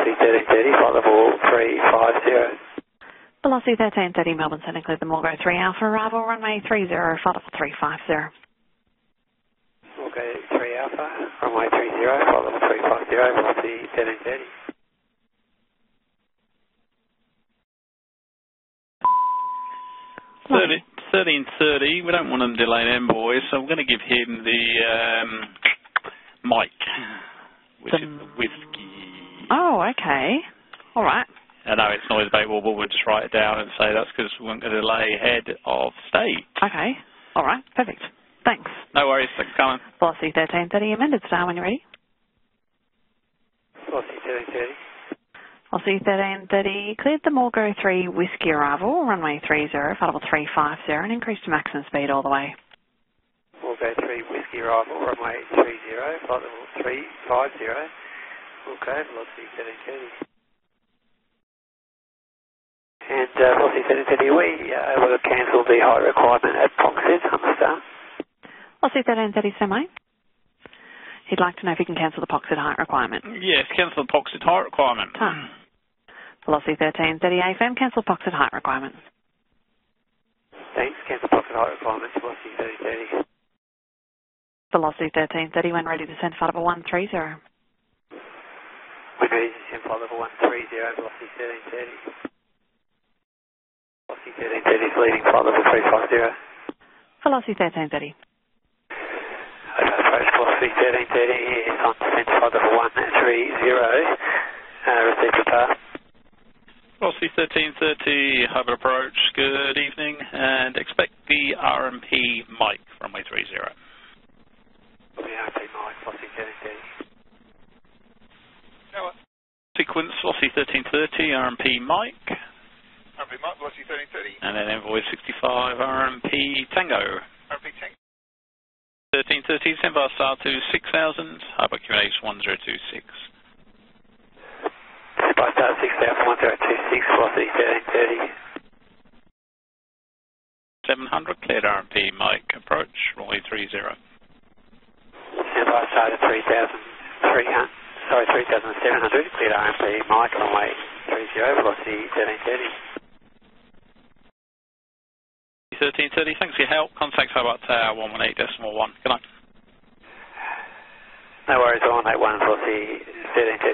velocity 1330, flight level 350. Velocity 1330, Melbourne Centre, cleared the Morgo 3 Alpha, arrival runway 30, flight level 350. Morgo 3 Alpha, runway 30, flight level 350, velocity 1330. Lovely. 1330, we don't want them delayed envoys, so I'm going to give him the mic, which is the whiskey. Oh, okay. All right. I know it's noise abatement, but we'll just write it down and say that's because we want to delay head of state. Okay. All right. Perfect. Thanks. No worries. Thanks for coming. Velocity 1330, amended star when you're ready. Velocity 1330. Velocity 1330, cleared the Morgo 3 Whiskey arrival, runway 30, flight level 350, and increased to maximum speed all the way. Morgo 3 Whiskey arrival, runway 30, flight level 350. Okay, velocity 1330. And velocity 1330, are we able to cancel the height requirement at Proxid on the star? Velocity 1330, semi. He'd like to know if he can cancel the Proxid height requirement. Yes, cancel the Proxid height requirement. Velocity 1330, AFM, cancel Proxid height requirement. Thanks, cancel Proxid height requirement, velocity 1330. Velocity 1330, when ready to send flight level 130. When ready to send flight level 130, velocity 1330. Velocity 1330 is leaving flight level 350. Velocity 1330. Approach velocity 1330 is on descent flight level 130. Receive the path. Velocity 1330, hybrid approach, good evening, and expect the RMP mic, runway 30. The RMP mic, velocity 1330. Sequence, velocity 1330, RMP mic. RMP mic, velocity 1330. And then envoy 65, RMP Tango. RMP Tango. 1330, send bar star to 6000, hybrid QNH 1026. Send bar star 6000, 1026, velocity 1330. 700, cleared RMP mic, approach, runway 30. Send bar star to 3700, cleared RMP mic, runway 30, velocity 1330. 1330, thanks for your help. Contact Hobart Tower 118.1. Good night. No worries, 181, velocity 1330.